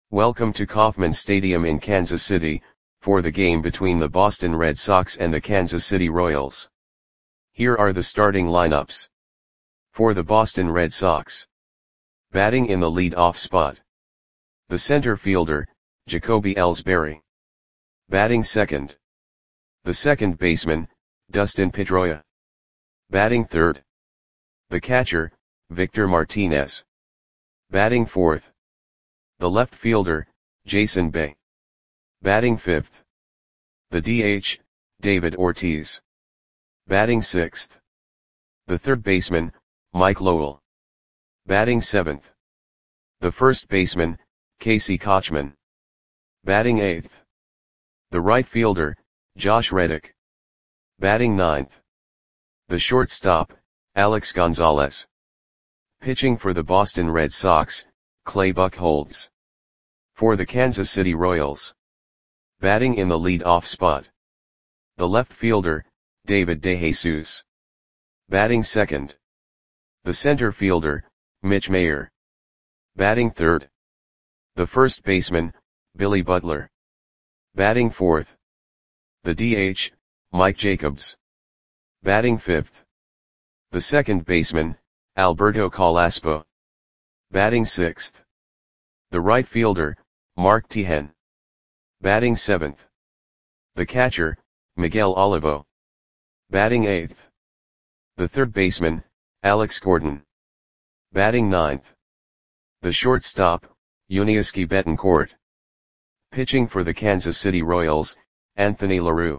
Welcome to Kauffman Stadium in Kansas City, for the game between the Boston Red Sox and the Kansas City Royals. Here are the starting lineups. For the Boston Red Sox. Batting in the lead-off spot. The center fielder, Jacoby Ellsbury. Batting second. The second baseman, Dustin Pedroia. Batting third. The catcher, Victor Martinez. Batting fourth. The left fielder, Jason Bay. Batting fifth. The DH, David Ortiz. Batting sixth. The third baseman, Mike Lowell. Batting seventh. The first baseman, Casey Kotchman. Batting eighth. The right fielder, Josh Reddick. Batting ninth. The shortstop, Alex Gonzalez. Pitching for the Boston Red Sox, Clay Buchholz. For the Kansas City Royals. Batting in the lead-off spot. The left fielder, David DeJesus. Batting second. The center fielder, Mitch Mayer. Batting third. The first baseman, Billy Butler. Batting fourth. The DH, Mike Jacobs. Batting fifth. The second baseman, Alberto Calaspo. Batting sixth. The right fielder, Mark Teahen. Batting seventh. The catcher, Miguel Olivo. Batting eighth. The third baseman, Alex Gordon. Batting ninth. The shortstop, Yuniesky Betancourt. Pitching for the Kansas City Royals, Anthony LaRue.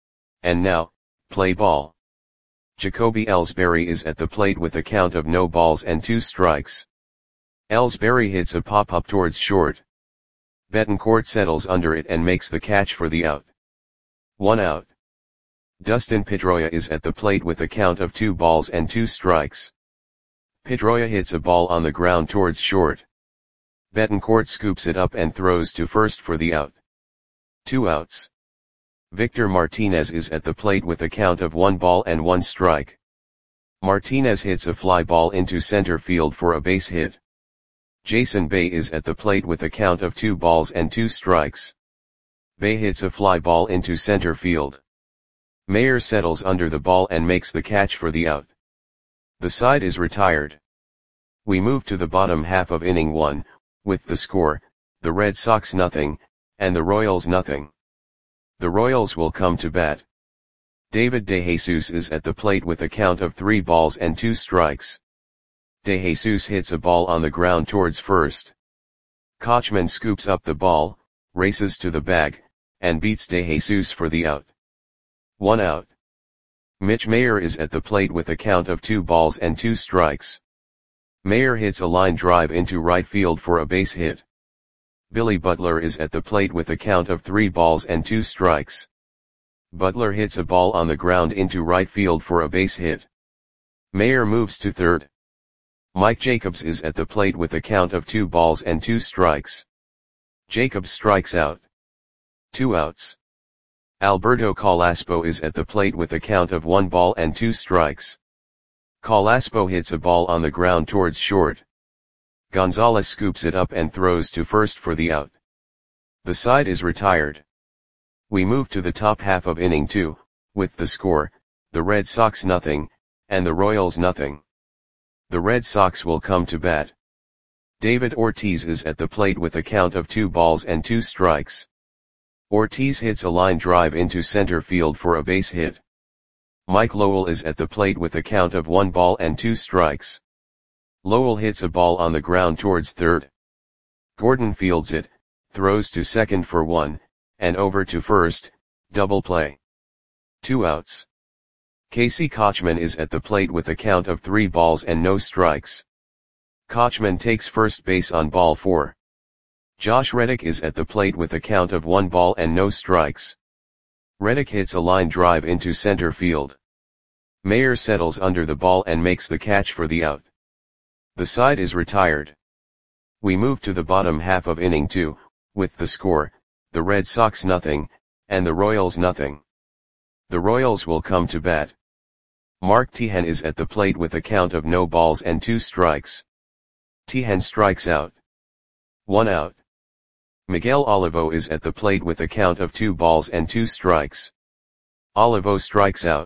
And now, play ball. Jacoby Ellsbury is at the plate with a count of no balls and 2 strikes. Ellsbury hits a pop-up towards short. Betancourt settles under it and makes the catch for the out. 1 out. Dustin Pedroia is at the plate with a count of 2 balls and 2 strikes. Pedroia hits a ball on the ground towards short. Betancourt scoops it up and throws to first for the out. 2 outs. Victor Martinez is at the plate with a count of 1 ball and 1 strike. Martinez hits a fly ball into center field for a base hit. Jason Bay is at the plate with a count of 2 balls and 2 strikes. Bay hits a fly ball into center field. Mayer settles under the ball and makes the catch for the out. The side is retired. We move to the bottom half of inning 1, with the score, the Red Sox nothing, and the Royals nothing. The Royals will come to bat. David DeJesus is at the plate with a count of 3 balls and 2 strikes. DeJesus hits a ball on the ground towards first. Kotchman scoops up the ball, races to the bag, and beats DeJesus for the out. 1 out. Mitch Mayer is at the plate with a count of 2 balls and 2 strikes. Mayer hits a line drive into right field for a base hit. Billy Butler is at the plate with a count of 3 balls and 2 strikes. Butler hits a ball on the ground into right field for a base hit. Mayer moves to third. Mike Jacobs is at the plate with a count of 2 balls and 2 strikes. Jacobs strikes out. 2 outs. Alberto Calaspo is at the plate with a count of 1 ball and 2 strikes. Calaspo hits a ball on the ground towards short. Gonzalez scoops it up and throws to first for the out. The side is retired. We move to the top half of inning 2, with the score, the Red Sox nothing, and the Royals nothing. The Red Sox will come to bat. David Ortiz is at the plate with a count of 2 balls and 2 strikes. Ortiz hits a line drive into center field for a base hit. Mike Lowell is at the plate with a count of 1 ball and 2 strikes. Lowell hits a ball on the ground towards third. Gordon fields it, throws to second for 1, and over to first, double play. 2 outs. Casey Kotchman is at the plate with a count of 3 balls and no strikes. Kotchman takes first base on ball 4. Josh Reddick is at the plate with a count of 1 ball and no strikes. Reddick hits a line drive into center field. Mayer settles under the ball and makes the catch for the out. The side is retired. We move to the bottom half of inning 2, with the score, the Red Sox nothing, and the Royals nothing. The Royals will come to bat. Mark Teahen is at the plate with a count of no balls and 2 strikes. Teahen strikes out. 1 out. Miguel Olivo is at the plate with a count of 2 balls and 2 strikes. Olivo strikes out.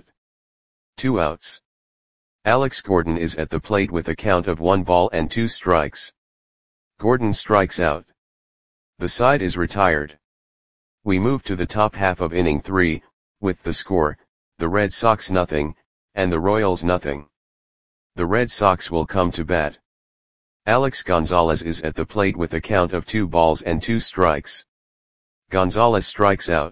2 outs. Alex Gordon is at the plate with a count of 1 ball and 2 strikes. Gordon strikes out. The side is retired. We move to the top half of inning 3, with the score, the Red Sox nothing, and the Royals nothing. The Red Sox will come to bat. Alex Gonzalez is at the plate with a count of 2 balls and 2 strikes. Gonzalez strikes out.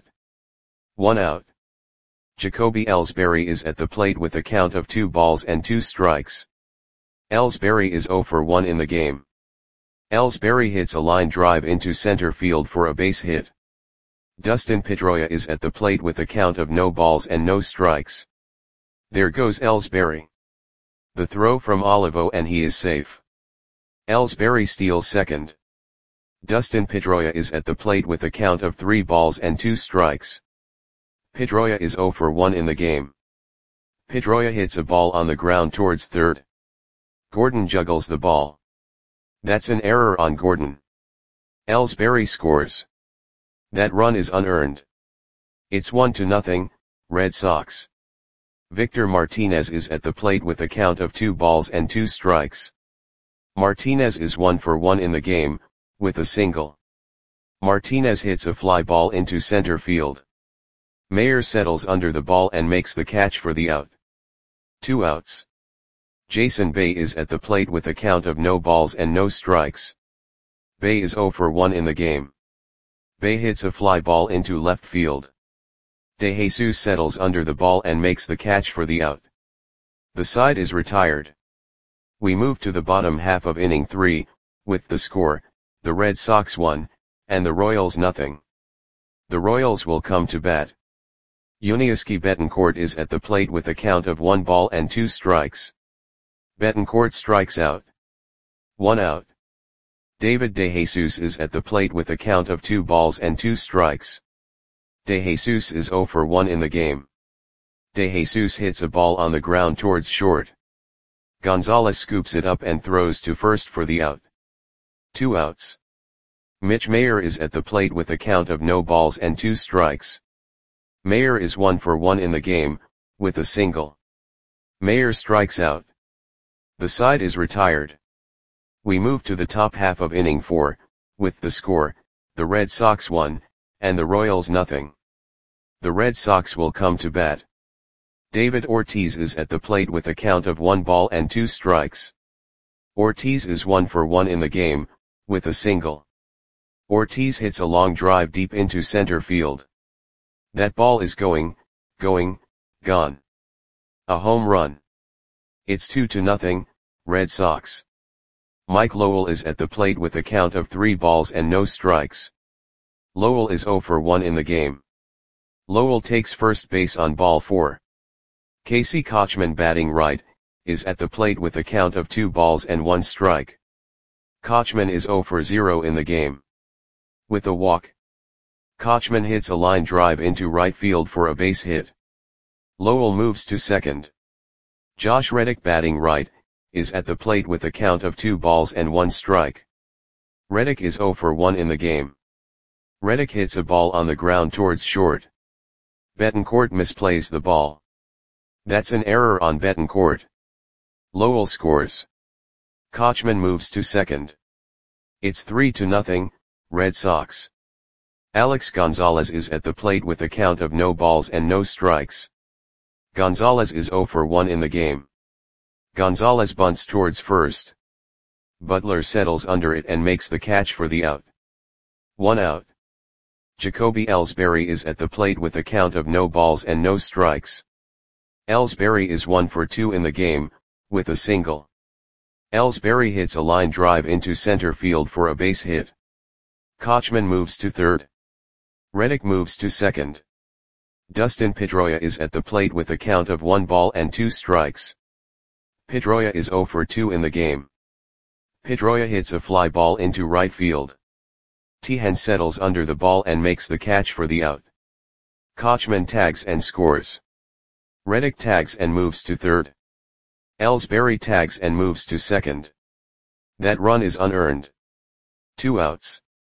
1 out. Jacoby Ellsbury is at the plate with a count of 2 balls and 2 strikes. Ellsbury is 0 for 1 in the game. Ellsbury hits a line drive into center field for a base hit. Dustin Pedroia is at the plate with a count of no balls and no strikes. There goes Ellsbury. The throw from Olivo and he is safe. Ellsbury steals second. Dustin Pedroia is at the plate with a count of 3 balls and 2 strikes. Pedroia is 0 for 1 in the game. Pedroia hits a ball on the ground towards third. Gordon juggles the ball. That's an error on Gordon. Ellsbury scores. That run is unearned. It's 1-0, Red Sox. Victor Martinez is at the plate with a count of 2 balls and 2 strikes. Martinez is 1 for 1 in the game, with a single. Martinez hits a fly ball into center field. Mayer settles under the ball and makes the catch for the out. 2 outs. Jason Bay is at the plate with a count of no balls and no strikes. Bay is 0 for 1 in the game. Bay hits a fly ball into left field. De Jesus settles under the ball and makes the catch for the out. The side is retired. We move to the bottom half of inning 3, with the score, the Red Sox 1, and the Royals nothing. The Royals will come to bat. Yuniesky Betancourt is at the plate with a count of 1 ball and 2 strikes. Betancourt strikes out. 1 out. David De Jesus is at the plate with a count of 2 balls and 2 strikes. De Jesus is 0 for 1 in the game. De Jesus hits a ball on the ground towards short. Gonzalez scoops it up and throws to first for the out. 2 outs. Mitch Mayer is at the plate with a count of no balls and 2 strikes. Mayer is 1 for 1 in the game, with a single. Mayer strikes out. The side is retired. We move to the top half of inning 4, with the score, the Red Sox 1, and the Royals nothing. The Red Sox will come to bat. David Ortiz is at the plate with a count of 1 ball and 2 strikes. Ortiz is 1 for 1 in the game, with a single. Ortiz hits a long drive deep into center field. That ball is gone. A home run. It's 2-0, Red Sox. Mike Lowell is at the plate with a count of 3 balls and no strikes. Lowell is 0 for 1 in the game. Lowell takes first base on ball 4. Casey Kochman, batting right, is at the plate with a count of 2 balls and 1 strike. Kochman is 0 for 0 in the game. With a walk. Kochman hits a line drive into right field for a base hit. Lowell moves to second. Josh Reddick, batting right, is at the plate with a count of 2 balls and 1 strike. Reddick is 0 for 1 in the game. Reddick hits a ball on the ground towards short. Betancourt misplays the ball. That's an error on Betancourt. Lowell scores. Kochman moves to second. It's 3-0, Red Sox. Alex Gonzalez is at the plate with a count of no balls and no strikes. Gonzalez is 0 for 1 in the game. Gonzalez bunts towards first. Butler settles under it and makes the catch for the out. 1 out. Jacoby Ellsbury is at the plate with a count of no balls and no strikes. Ellsbury is 1 for 2 in the game, with a single. Ellsbury hits a line drive into center field for a base hit. Kochman moves to third. Reddick moves to second. Dustin Pedroia is at the plate with a count of 1 ball and 2 strikes. Pedroia is 0 for 2 in the game. Pedroia hits a fly ball into right field. Tejan settles under the ball and makes the catch for the out. Kochman tags and scores. Reddick tags and moves to third. Ellsbury tags and moves to second. That run is unearned. 2 outs.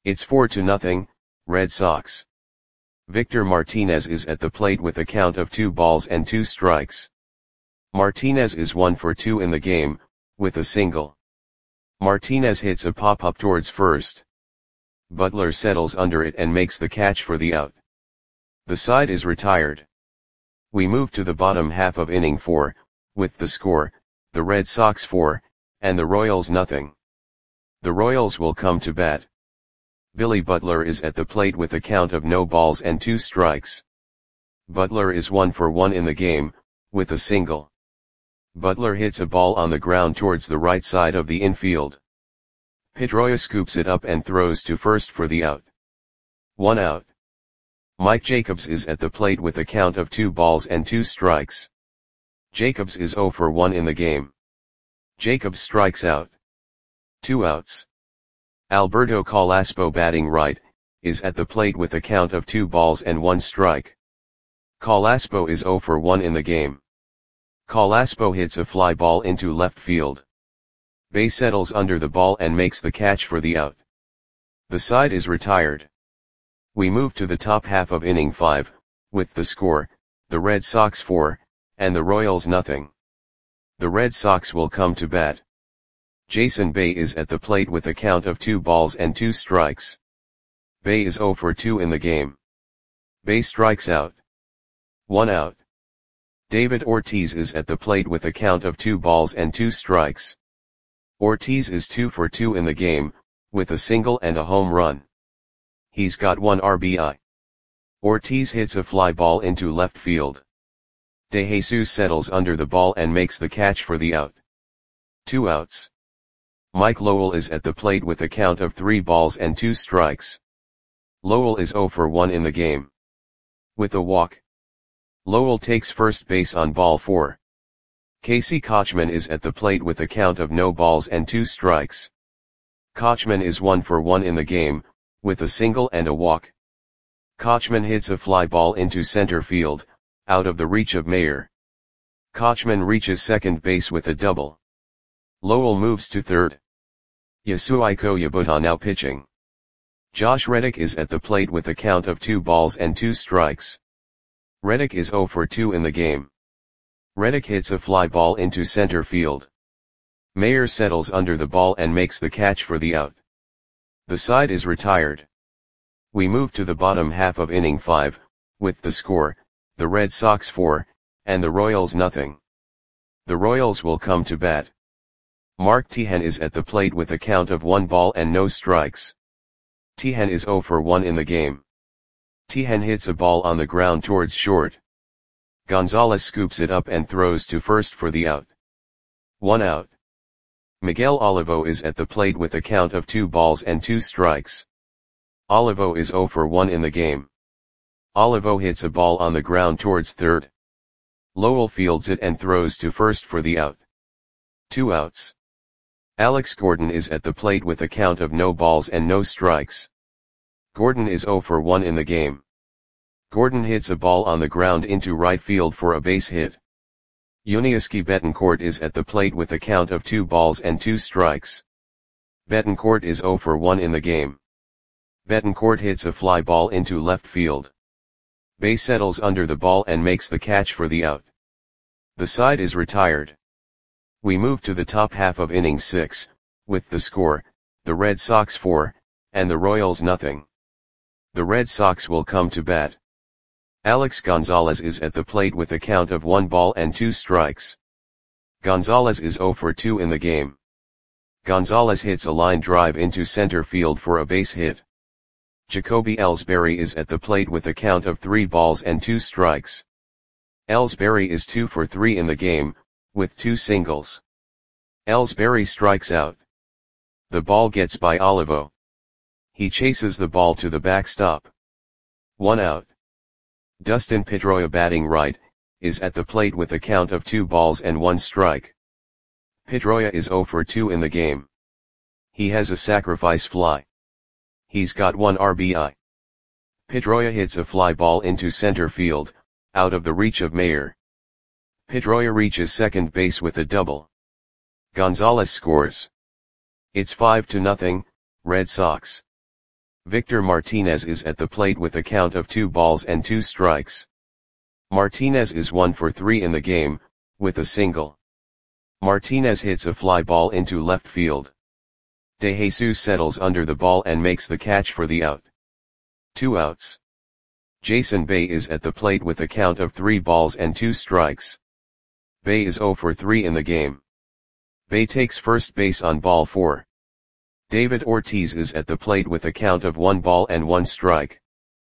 It's 4-0, Red Sox. Victor Martinez is at the plate with a count of 2 balls and 2 strikes. Martinez is 1 for 2 in the game, with a single. Martinez hits a pop-up towards first. Butler settles under it and makes the catch for the out. The side is retired. We move to the bottom half of inning 4, with the score, the Red Sox 4, and the Royals nothing. The Royals will come to bat. Billy Butler is at the plate with a count of no balls and 2 strikes. Butler is 1 for 1 in the game, with a single. Butler hits a ball on the ground towards the right side of the infield. Pedroia scoops it up and throws to first for the out. 1 out. Mike Jacobs is at the plate with a count of 2 balls and 2 strikes. Jacobs is 0 for 1 in the game. Jacobs strikes out. 2 outs. Alberto Calaspo, batting right, is at the plate with a count of 2 balls and 1 strike. Calaspo is 0 for 1 in the game. Calaspo hits a fly ball into left field. Bay settles under the ball and makes the catch for the out. The side is retired. We move to the top half of inning 5, with the score, the Red Sox 4, and the Royals nothing. The Red Sox will come to bat. Jason Bay is at the plate with a count of 2 balls and 2 strikes. Bay is 0 for 2 in the game. Bay strikes out. 1 out. David Ortiz is at the plate with a count of 2 balls and 2 strikes. Ortiz is 2 for 2 in the game, with a single and a home run. He's got 1 RBI. Ortiz hits a fly ball into left field. De Jesus settles under the ball and makes the catch for the out. 2 outs. Mike Lowell is at the plate with a count of 3 balls and 2 strikes. Lowell is 0 for 1 in the game. With a walk. Lowell takes first base on ball 4. Casey Kotchman is at the plate with a count of no balls and 2 strikes. Kotchman is 1 for 1 in the game, with a single and a walk. Kotchman hits a fly ball into center field, out of the reach of Mayer. Kotchman reaches second base with a double. Lowell moves to third. Yasuhiko Yabuta now pitching. Josh Reddick is at the plate with a count of 2 balls and 2 strikes. Reddick is 0 for 2 in the game. Reddick hits a fly ball into center field. Mayer settles under the ball and makes the catch for the out. The side is retired. We move to the bottom half of inning 5, with the score, the Red Sox 4, and the Royals nothing. The Royals will come to bat. Mark Teahen is at the plate with a count of 1 ball and no strikes. Teahen is 0 for 1 in the game. Teahen hits a ball on the ground towards short. Gonzalez scoops it up and throws to first for the out. 1 out. Miguel Olivo is at the plate with a count of 2 balls and 2 strikes. Olivo is 0 for 1 in the game. Olivo hits a ball on the ground towards third. Lowell fields it and throws to first for the out. 2 outs. Alex Gordon is at the plate with a count of no balls and no strikes. Gordon is 0 for 1 in the game. Gordon hits a ball on the ground into right field for a base hit. Yuniesky Betancourt is at the plate with a count of 2 balls and 2 strikes. Betancourt is 0 for 1 in the game. Betancourt hits a fly ball into left field. Bay settles under the ball and makes the catch for the out. The side is retired. We move to the top half of inning 6, with the score, the Red Sox 4, and the Royals nothing. The Red Sox will come to bat. Alex Gonzalez is at the plate with a count of 1 ball and 2 strikes. Gonzalez is 0 for 2 in the game. Gonzalez hits a line drive into center field for a base hit. Jacoby Ellsbury is at the plate with a count of 3 balls and 2 strikes. Ellsbury is 2 for 3 in the game, with 2 singles. Ellsbury strikes out. The ball gets by Olivo. He chases the ball to the backstop. 1 out. Dustin Pedroia, batting right, is at the plate with a count of 2 balls and 1 strike. Pedroia is 0 for 2 in the game. He has a sacrifice fly. He's got 1 RBI. Pedroia hits a fly ball into center field, out of the reach of Mayer. Pedroia reaches second base with a double. Gonzalez scores. It's 5-0, Red Sox. Victor Martinez is at the plate with a count of 2 balls and 2 strikes. Martinez is 1 for 3 in the game, with a single. Martinez hits a fly ball into left field. De Jesus settles under the ball and makes the catch for the out. 2 outs. Jason Bay is at the plate with a count of 3 balls and 2 strikes. Bay is 0 for 3 in the game. Bay takes first base on ball 4. David Ortiz is at the plate with a count of 1 ball and 1 strike.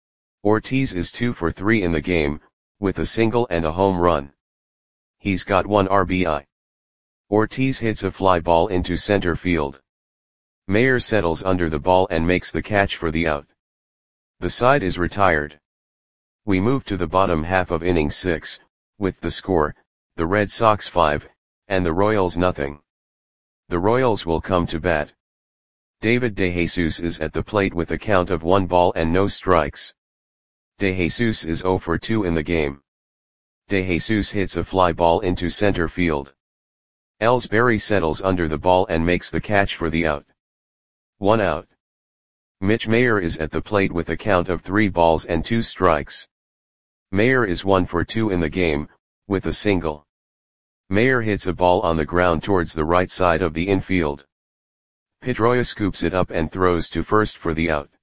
Ortiz is 2 for 3 in the game, with a single and a home run. He's got 1 RBI. Ortiz hits a fly ball into center field. Mayer settles under the ball and makes the catch for the out. The side is retired. We move to the bottom half of inning 6, with the score, the Red Sox 5, and the Royals nothing. The Royals will come to bat. David De Jesus is at the plate with a count of 1 ball and no strikes. De Jesus is 0 for 2 in the game. De Jesus hits a fly ball into center field. Ellsbury settles under the ball and makes the catch for the out. 1 out. Mitch Mayer is at the plate with a count of 3 balls and 2 strikes. Mayer is 1 for 2 in the game, with a single. Mayer hits a ball on the ground towards the right side of the infield. Pedroia scoops it up and throws to first for the out.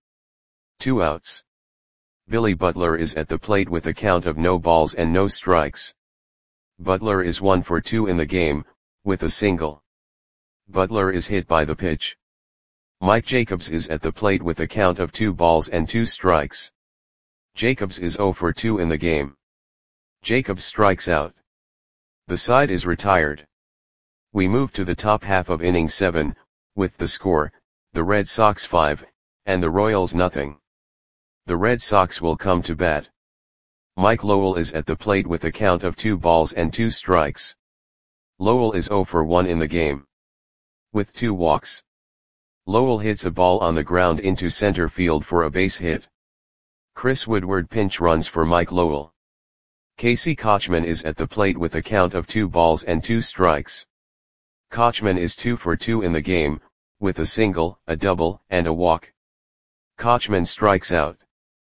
2 outs. Billy Butler is at the plate with a count of no balls and no strikes. Butler is 1 for 2 in the game, with a single. Butler is hit by the pitch. Mike Jacobs is at the plate with a count of 2 balls and 2 strikes. Jacobs is 0 for 2 in the game. Jacobs strikes out. The side is retired. We move to the top half of inning 7, with the score, the Red Sox 5, and the Royals nothing. The Red Sox will come to bat. Mike Lowell is at the plate with a count of 2 balls and 2 strikes. Lowell is 0 for 1 in the game. With 2 walks. Lowell hits a ball on the ground into center field for a base hit. Chris Woodward pinch runs for Mike Lowell. Casey Kotchman is at the plate with a count of 2 balls and 2 strikes. Kotchman is 2 for 2 in the game, with a single, a double, and a walk. Kotchman strikes out.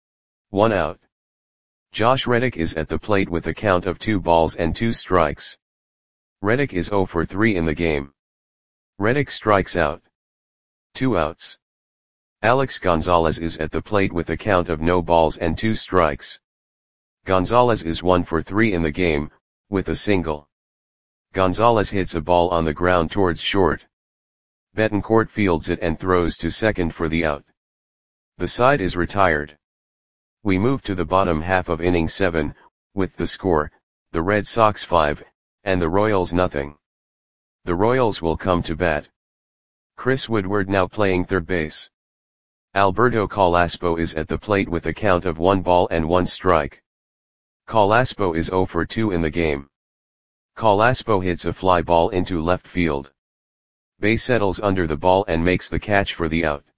1 out. Josh Reddick is at the plate with a count of 2 balls and 2 strikes. Reddick is 0 for 3 in the game. Reddick strikes out. 2 outs. Alex Gonzalez is at the plate with a count of no balls and 2 strikes. Gonzalez is 1 for 3 in the game, with a single. Gonzalez hits a ball on the ground towards short. Betancourt fields it and throws to second for the out. The side is retired. We move to the bottom half of inning 7, with the score, the Red Sox 5, and the Royals nothing. The Royals will come to bat. Chris Woodward now playing third base. Alberto Calaspo is at the plate with a count of 1 ball and 1 strike. Calaspo is 0 for 2 in the game. Calaspo hits a fly ball into left field. Bay settles under the ball and makes the catch for the out.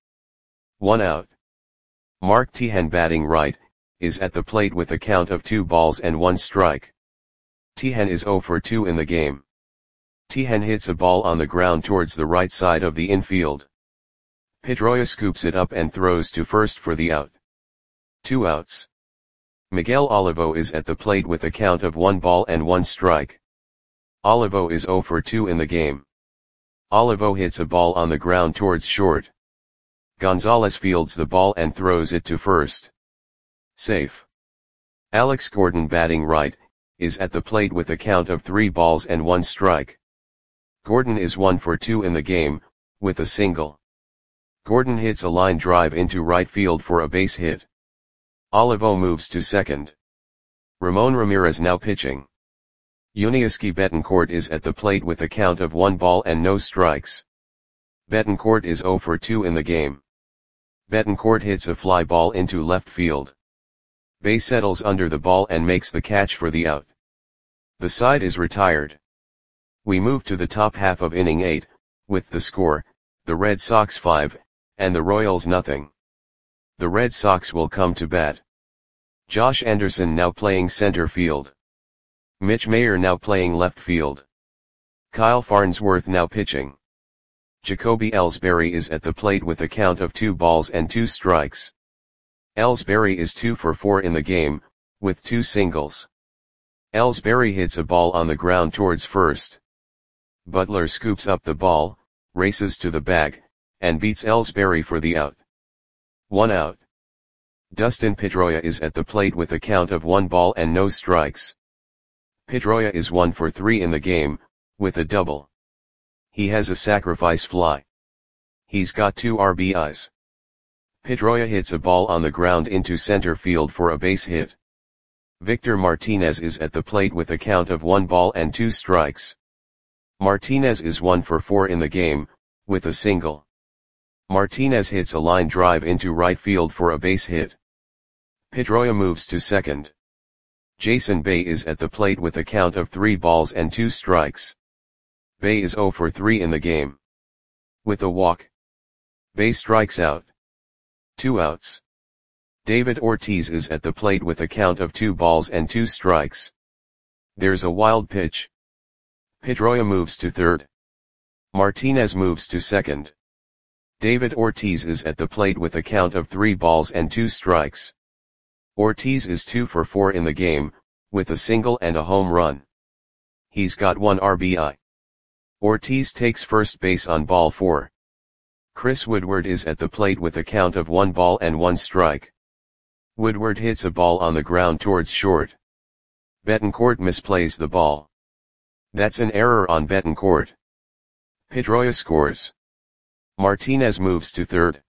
1 out. Mark Teahen batting right, is at the plate with a count of 2 balls and 1 strike. Teahen is 0 for 2 in the game. Teahen hits a ball on the ground towards the right side of the infield. Pedroia scoops it up and throws to first for the out. 2 outs. Miguel Olivo is at the plate with a count of 1 ball and 1 strike. Olivo is 0 for 2 in the game. Olivo hits a ball on the ground towards short. Gonzalez fields the ball and throws it to first. Safe. Alex Gordon batting right, is at the plate with a count of 3 balls and 1 strike. Gordon is 1 for 2 in the game, with a single. Gordon hits a line drive into right field for a base hit. Olivo moves to second. Ramon Ramirez now pitching. Yuniesky Betancourt is at the plate with a count of 1 ball and no strikes. Betancourt is 0 for 2 in the game. Betancourt hits a fly ball into left field. Bay settles under the ball and makes the catch for the out. The side is retired. We move to the top half of inning 8, with the score, the Red Sox 5, and the Royals nothing. The Red Sox will come to bat. Josh Anderson now playing center field. Mitch Mayer now playing left field. Kyle Farnsworth now pitching. Jacoby Ellsbury is at the plate with a count of 2 balls and 2 strikes. Ellsbury is 2 for 4 in the game, with 2 singles. Ellsbury hits a ball on the ground towards first. Butler scoops up the ball, races to the bag, and beats Ellsbury for the out. 1 out. Dustin Pedroia is at the plate with a count of 1 ball and no strikes. Pedroia is 1 for 3 in the game, with a double. He has a sacrifice fly. He's got 2 RBIs. Pedroia hits a ball on the ground into center field for a base hit. Victor Martinez is at the plate with a count of 1 ball and 2 strikes. Martinez is 1 for 4 in the game, with a single. Martinez hits a line drive into right field for a base hit. Pedroia moves to second. Jason Bay is at the plate with a count of 3 balls and 2 strikes. Bay is 0 for 3 in the game. With a walk. Bay strikes out. 2 outs. David Ortiz is at the plate with a count of 2 balls and 2 strikes. There's a wild pitch. Pedroia moves to third. Martinez moves to second. David Ortiz is at the plate with a count of 3 balls and 2 strikes. Ortiz is 2 for 4 in the game, with a single and a home run. He's got 1 RBI. Ortiz takes first base on ball 4. Chris Woodward is at the plate with a count of 1 ball and 1 strike. Woodward hits a ball on the ground towards short. Betancourt misplays the ball. That's an error on Betancourt. Pedroia scores. Martinez moves to third.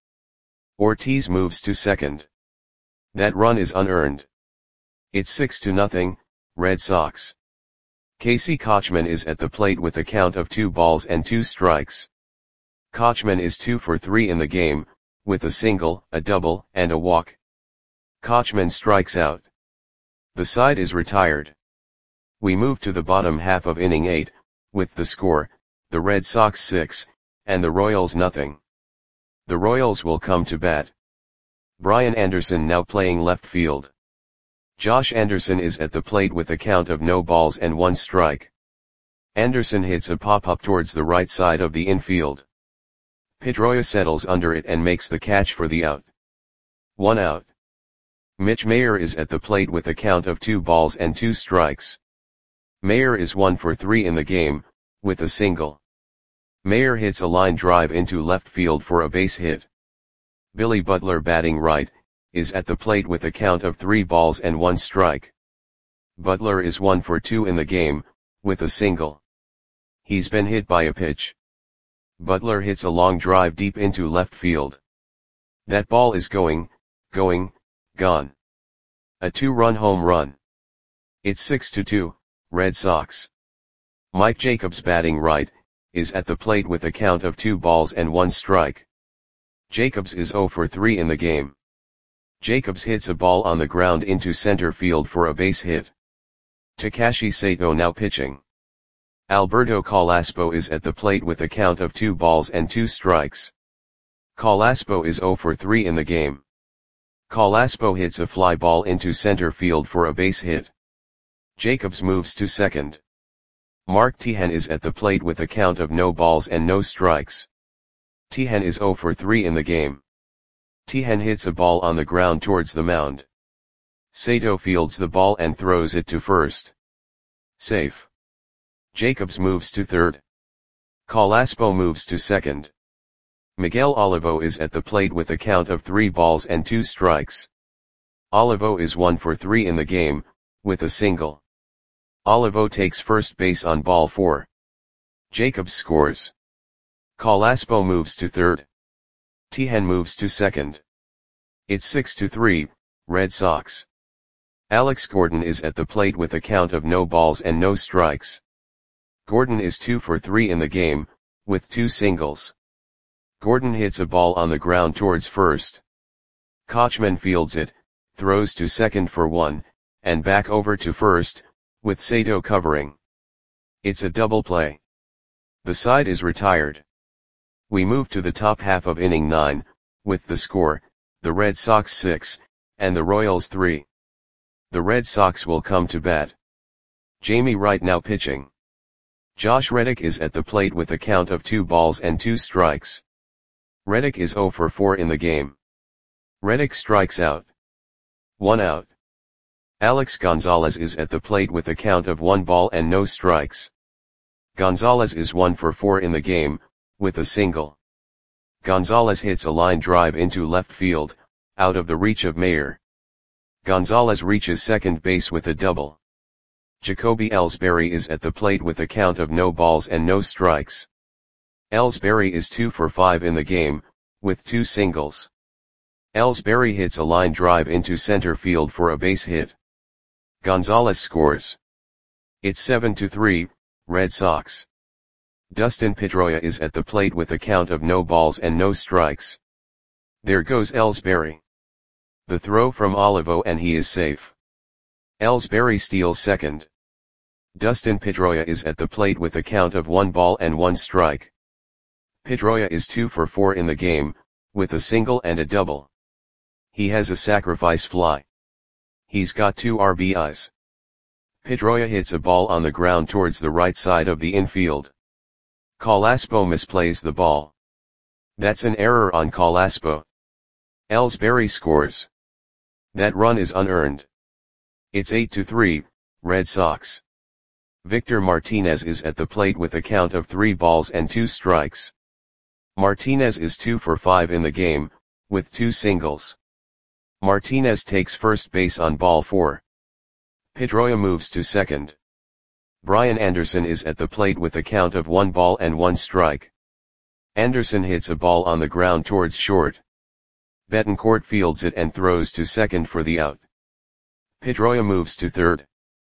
Ortiz moves to second. That run is unearned. It's 6-0, Red Sox. Casey Kotchman is at the plate with a count of 2 balls and 2 strikes. Kotchman is 2 for 3 in the game, with a single, a double, and a walk. Kotchman strikes out. The side is retired. We move to the bottom half of inning 8, with the score, the Red Sox 6, and the Royals nothing. The Royals will come to bat. Brian Anderson now playing left field. Josh Anderson is at the plate with a count of no balls and 1 strike. Anderson hits a pop-up towards the right side of the infield. Pedroia settles under it and makes the catch for the out. 1 out. Mitch Mayer is at the plate with a count of 2 balls and 2 strikes. Mayer is 1 for 3 in the game, with a single. Mayer hits a line drive into left field for a base hit. Billy Butler, batting right, is at the plate with a count of 3 balls and 1 strike. Butler is 1 for 2 in the game, with a single. He's been hit by a pitch. Butler hits a long drive deep into left field. That ball is gone. A 2-run home run. It's 6-2, Red Sox. Mike Jacobs, batting right, is at the plate with a count of 2 balls and 1 strike. Jacobs is 0 for 3 in the game. Jacobs hits a ball on the ground into center field for a base hit. Takashi Sato now pitching. Alberto Calaspo is at the plate with a count of 2 balls and 2 strikes. Calaspo is 0 for 3 in the game. Calaspo hits a fly ball into center field for a base hit. Jacobs moves to second. Mark Teahen is at the plate with a count of no balls and no strikes. Teahen is 0 for 3 in the game. Teahen hits a ball on the ground towards the mound. Sato fields the ball and throws it to first. Safe. Jacobs moves to third. Calaspo moves to second. Miguel Olivo is at the plate with a count of 3 balls and 2 strikes. Olivo is 1 for 3 in the game, with a single. Olivo takes first base on ball 4. Jacobs scores. Calaspo moves to third. Teahen moves to second. It's 6-3, Red Sox. Alex Gordon is at the plate with a count of no balls and no strikes. Gordon is 2 for 3 in the game, with 2 singles. Gordon hits a ball on the ground towards first. Kotchman fields it, throws to second for 1, and back over to first, with Sato covering. It's a double play. The side is retired. We move to the top half of inning 9, with the score, the Red Sox 6, and the Royals 3. The Red Sox will come to bat. Jamie Wright now pitching. Josh Reddick is at the plate with a count of 2 balls and 2 strikes. Reddick is 0 for 4 in the game. Reddick strikes out. 1 out. Alex Gonzalez is at the plate with a count of 1 ball and no strikes. Gonzalez is 1 for 4 in the game, with a single. Gonzalez hits a line drive into left field, out of the reach of Mayer. Gonzalez reaches second base with a double. Jacoby Ellsbury is at the plate with a count of no balls and no strikes. Ellsbury is 2 for 5 in the game, with 2 singles. Ellsbury hits a line drive into center field for a base hit. Gonzalez scores. It's 7-3, Red Sox. Dustin Pedroia is at the plate with a count of no balls and no strikes. There goes Ellsbury. The throw from Olivo and he is safe. Ellsbury steals second. Dustin Pedroia is at the plate with a count of 1 ball and 1 strike. Pedroia is 2 for 4 in the game, with a single and a double. He has a sacrifice fly. He's got 2 RBIs. Pedroia hits a ball on the ground towards the right side of the infield. Calaspo misplays the ball. That's an error on Calaspo. Ellsbury scores. That run is unearned. It's 8-3, Red Sox. Victor Martinez is at the plate with a count of 3 balls and 2 strikes. Martinez is 2 for 5 in the game, with 2 singles. Martinez takes first base on ball 4. Pedroia moves to second. Brian Anderson is at the plate with a count of 1 ball and 1 strike. Anderson hits a ball on the ground towards short. Betancourt fields it and throws to second for the out. Pedroia moves to third.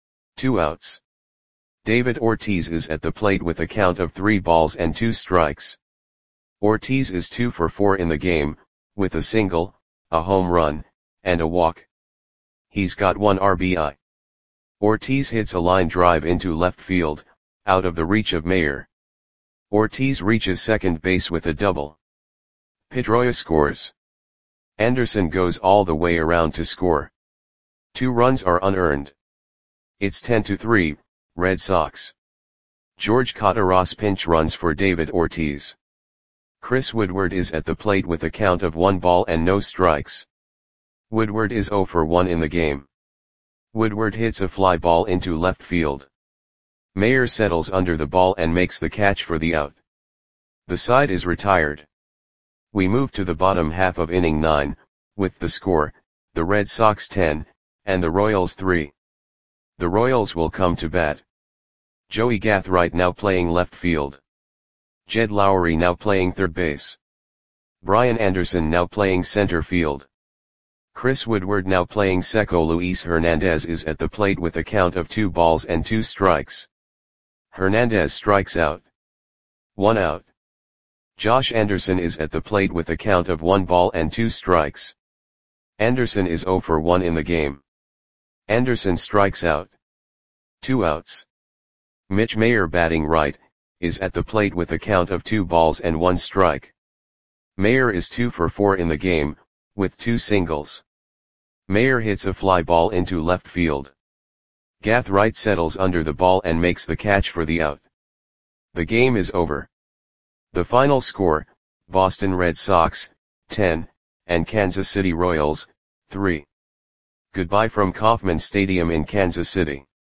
2 outs. David Ortiz is at the plate with a count of 3 balls and 2 strikes. Ortiz is 2 for 4 in the game, with a single, a home run, and a walk. He's got 1 RBI. Ortiz hits a line drive into left field, out of the reach of Mayer. Ortiz reaches second base with a double. Pedroia scores. Anderson goes all the way around to score. 2 runs are unearned. It's 10-3, Red Sox. George Cotaros pinch runs for David Ortiz. Chris Woodward is at the plate with a count of 1 ball and no strikes. Woodward is 0 for 1 in the game. Woodward hits a fly ball into left field. Mayer settles under the ball and makes the catch for the out. The side is retired. We move to the bottom half of inning 9, with the score, the Red Sox 10, and the Royals 3. The Royals will come to bat. Joey Gathright now playing left field. Jed Lowry now playing third base. Brian Anderson now playing center field. Chris Woodward now playing second. Luis Hernandez is at the plate with a count of 2 balls and 2 strikes. Hernandez strikes out. 1 out. Josh Anderson is at the plate with a count of 1 ball and 2 strikes. Anderson is 0 for 1 in the game. Anderson strikes out. 2 outs. Mitch Mayer batting right, is at the plate with a count of 2 balls and 1 strike. Mayer is 2 for 4 in the game, with 2 singles. Mayer hits a fly ball into left field. Gathright settles under the ball and makes the catch for the out. The game is over. The final score, Boston Red Sox, 10, and Kansas City Royals, 3. Goodbye from Kauffman Stadium in Kansas City.